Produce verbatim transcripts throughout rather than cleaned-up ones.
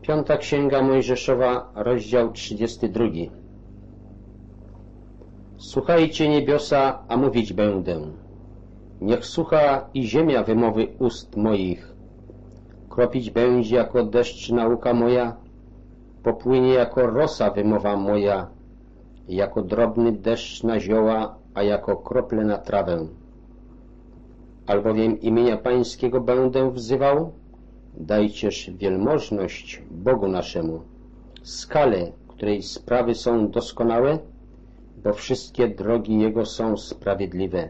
Piąta Księga Mojżeszowa, rozdział trzydziesty drugi. Słuchajcie niebiosa, a mówić będę. Niech słucha i ziemia wymowy ust moich. Kropić będzie jako deszcz nauka moja, popłynie jako rosa wymowa moja, jako drobny deszcz na zioła, a jako krople na trawę. Albowiem imienia Pańskiego będę wzywał, dajcież wielmożność Bogu naszemu, skalę, której sprawy są doskonałe, bo wszystkie drogi Jego są sprawiedliwe.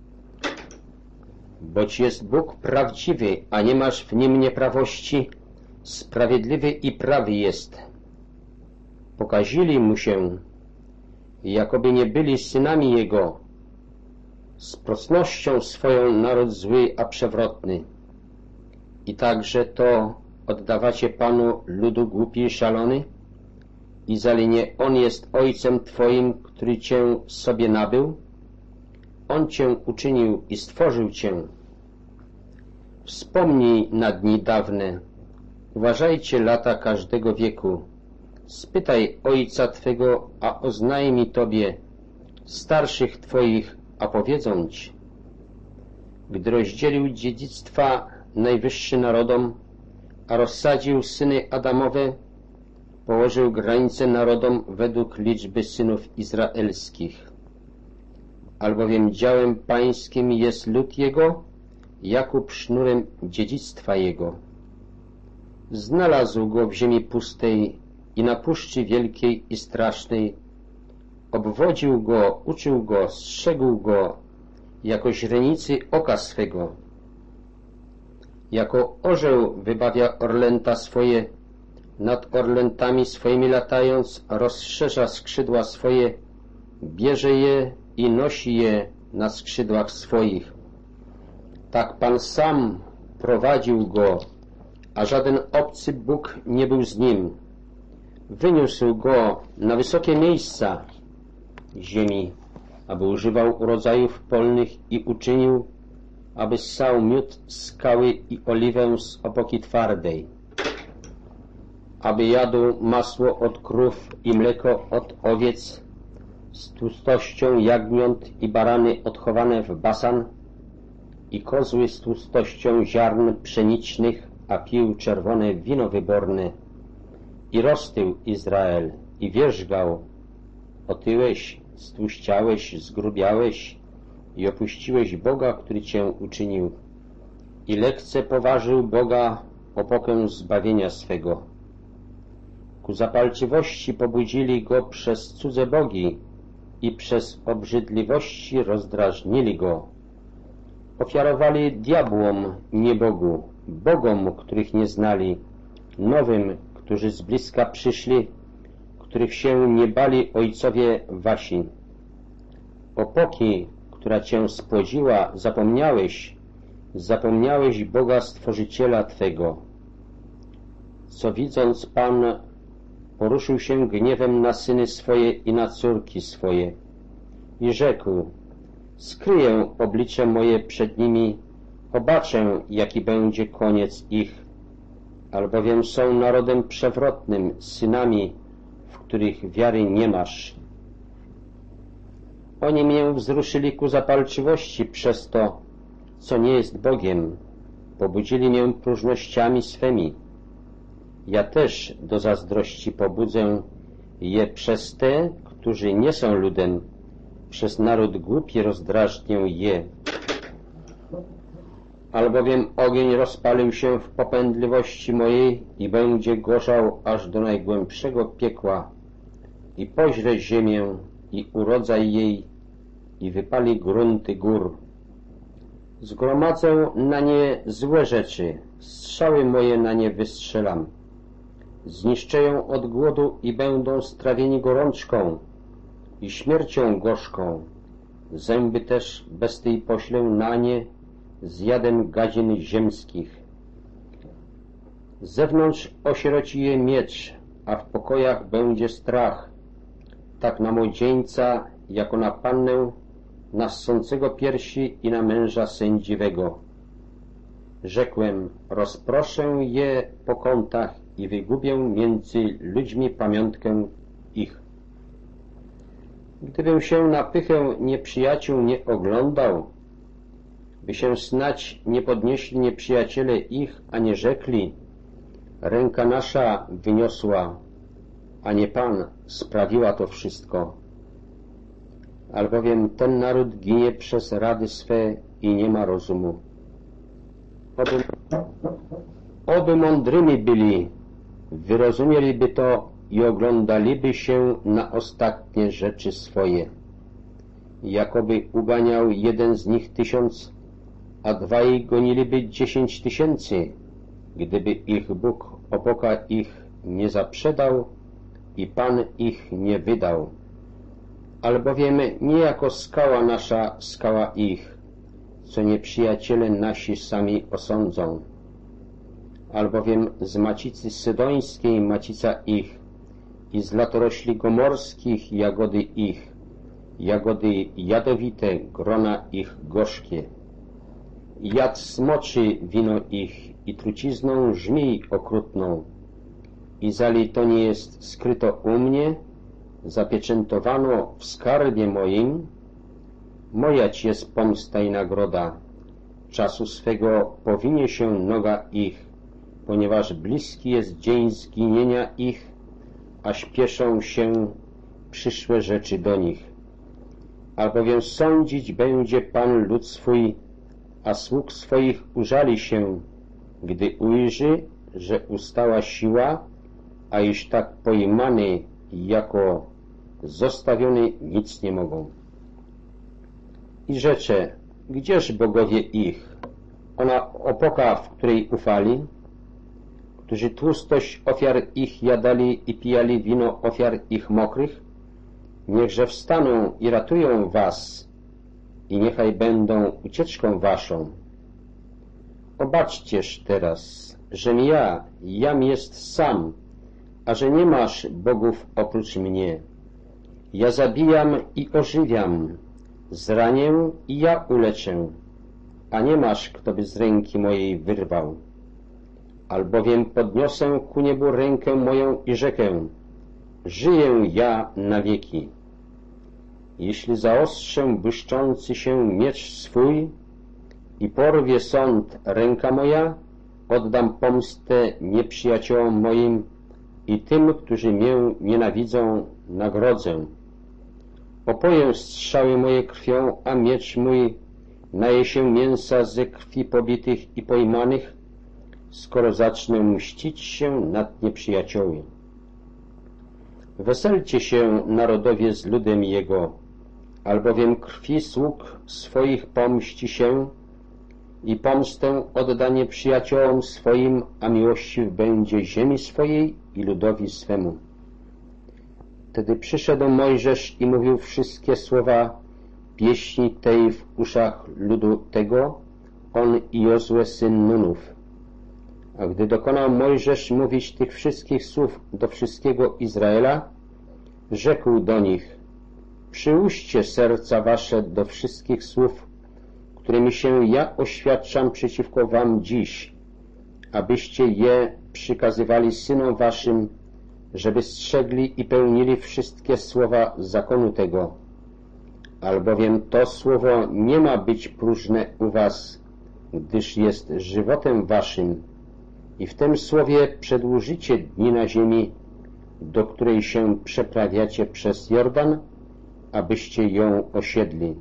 Boć jest Bóg prawdziwy, a nie masz w Nim nieprawości, sprawiedliwy i prawy jest. Pokazili Mu się, jakoby nie byli synami Jego, z procnością swoją naród zły, a przewrotny. I także to oddawacie Panu ludu głupi i szalony? I zali nie On jest Ojcem Twoim, który Cię sobie nabył? On Cię uczynił i stworzył Cię. Wspomnij na dni dawne, uważajcie lata każdego wieku. Spytaj Ojca Twego, a oznajmi Tobie, starszych Twoich, a powiedzą Ci. Gdy rozdzielił dziedzictwa Najwyższy narodom, a rozsadził syny Adamowe, położył granice narodom według liczby synów izraelskich. Albowiem działem pańskim jest lud Jego, Jakub sznurem dziedzictwa Jego. Znalazł go w ziemi pustej i na puszczy wielkiej i strasznej. Obwodził go, uczył go, strzegł go, jako źrenicy oka swego. Jako orzeł wybawia orlęta swoje, nad orlętami swoimi latając, rozszerza skrzydła swoje, bierze je i nosi je na skrzydłach swoich. Tak Pan sam prowadził go, a żaden obcy Bóg nie był z nim. Wyniósł go na wysokie miejsca ziemi, aby używał urodzajów polnych i uczynił, aby ssał miód z skały i oliwę z opoki twardej, aby jadł masło od krów i mleko od owiec, z tłustością jagniąt i barany odchowane w Basan, i kozły z tłustością ziarn pszenicznych, a pił czerwone wino wyborne. I roztył Izrael i wierzgał, otyłeś, stłuściałeś, zgrubiałeś i opuściłeś Boga, który Cię uczynił. I lekce poważył Boga opokę zbawienia swego. Ku zapalczywości pobudzili Go przez cudze bogi i przez obrzydliwości rozdrażnili Go. Ofiarowali diabłom, nie Bogu, bogom, których nie znali, nowym, którzy z bliska przyszli, których się nie bali ojcowie wasi. Opoki, która Cię spłodziła, zapomniałeś, zapomniałeś Boga Stworzyciela Twego. Co widząc Pan, poruszył się gniewem na syny swoje i na córki swoje i rzekł: skryję oblicze moje przed nimi, obaczę, jaki będzie koniec ich, albowiem są narodem przewrotnym, synami, w których wiary nie masz. Oni mię wzruszyli ku zapalczywości przez to, co nie jest Bogiem, pobudzili mię próżnościami swymi. Ja też do zazdrości pobudzę je przez te, którzy nie są ludem, przez naród głupi rozdrażnię je. Albowiem ogień rozpalił się w popędliwości mojej i będzie gorzał aż do najgłębszego piekła i poźre ziemię i urodzaj jej i wypali grunty gór. Zgromadzę na nie złe rzeczy, strzały moje na nie wystrzelam. Zniszczę ją od głodu i będą strawieni gorączką i śmiercią gorzką. Zęby też bez tej poślę na nie z jadem gadzin ziemskich. Z zewnątrz osieroci je miecz, a w pokojach będzie strach, tak na młodzieńca, jako na pannę, na ssącego piersi i na męża sędziwego. Rzekłem, rozproszę je po kątach i wygubię między ludźmi pamiątkę ich. Gdybym się na pychę nieprzyjaciół nie oglądał, by się snać nie podnieśli nieprzyjaciele ich, a nie rzekli, ręka nasza wyniosła, a nie Pan sprawiła to wszystko. Albowiem ten naród ginie przez rady swe i nie ma rozumu. Oby, oby mądrymi byli, wyrozumieliby to i oglądaliby się na ostatnie rzeczy swoje. Jakoby uganiał jeden z nich tysiąc, a dwaj goniliby dziesięć tysięcy, gdyby ich Bóg opoka ich nie zaprzedał i Pan ich nie wydał. Albowiem nie jako skała nasza, skała ich, co nieprzyjaciele nasi sami osądzą. Albowiem z macicy sydońskiej macica ich i z latorośli gomorskich jagody ich, jagody jadowite, grona ich gorzkie. Jad smoczy wino ich i trucizną żmij okrutną. I zali to nie jest skryto u mnie, zapieczętowano w skarbie moim, moja ci jest pomsta i nagroda. Czasu swego powinie się noga ich, ponieważ bliski jest dzień zginienia ich, a śpieszą się przyszłe rzeczy do nich. Albowiem sądzić będzie Pan lud swój, a sług swoich użali się, gdy ujrzy, że ustała siła, a iż tak pojmany jako zostawiony nic nie mogą. I rzecze, gdzież bogowie ich? Ona opoka, w której ufali, którzy tłustość ofiar ich jadali i pijali wino ofiar ich mokrych, niechże wstaną i ratują was i niechaj będą ucieczką waszą. Obaczcież teraz, żem ja, jam jest sam, a że nie masz bogów oprócz mnie. Ja zabijam i ożywiam, zranię i ja uleczę, a nie masz, kto by z ręki mojej wyrwał. Albowiem podniosę ku niebu rękę moją i rzekę, żyję ja na wieki. Jeśli zaostrzę błyszczący się miecz swój i porwie sąd ręka moja, oddam pomstę nieprzyjaciołom moim i tym, którzy mię nienawidzą, nagrodzę. Opoję strzały moje krwią, a miecz mój naje się mięsa ze krwi pobitych i pojmanych, skoro zacznę mścić się nad nieprzyjacioły. Weselcie się, narodowie, z ludem jego, albowiem krwi sług swoich pomści się i pomstę odda nieprzyjaciołom swoim, a miłościw będzie ziemi swojej i ludowi swemu. Wtedy przyszedł Mojżesz i mówił wszystkie słowa pieśni tej w uszach ludu tego, on i Jozue syn Nunów. A gdy dokonał Mojżesz mówić tych wszystkich słów do wszystkiego Izraela, rzekł do nich: przyłóżcie serca wasze do wszystkich słów, którymi się ja oświadczam przeciwko wam dziś, abyście je przykazywali synom waszym, żeby strzegli i pełnili wszystkie słowa zakonu tego. Albowiem to słowo nie ma być próżne u was, gdyż jest żywotem waszym i w tym słowie przedłużycie dni na ziemi, do której się przeprawiacie przez Jordan, abyście ją osiedli.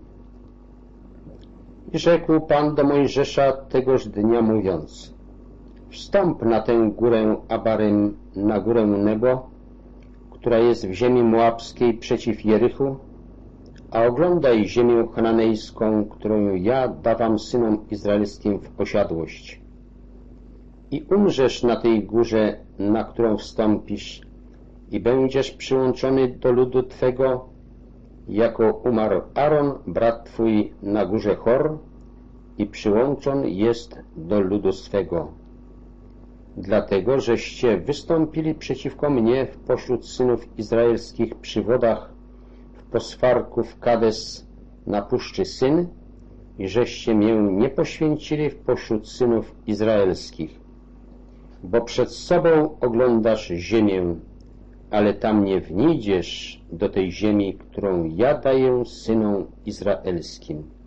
I rzekł Pan do Mojżesza tegoż dnia mówiąc: wstąp na tę górę Abarim, na górę Nebo, która jest w ziemi moabskiej przeciw Jerichu, a oglądaj ziemię chananejską, którą ja dawam synom izraelskim w posiadłość. I umrzesz na tej górze, na którą wstąpisz, i będziesz przyłączony do ludu Twego, jako umarł Aaron, brat Twój, na górze Hor, i przyłączon jest do ludu swego. Dlatego, żeście wystąpili przeciwko mnie w pośród synów izraelskich przy wodach w posfarku w Kades na puszczy Syn, i żeście mię nie poświęcili pośród synów izraelskich. Bo przed sobą oglądasz ziemię, ale tam nie wnijdziesz do tej ziemi, którą ja daję synom izraelskim.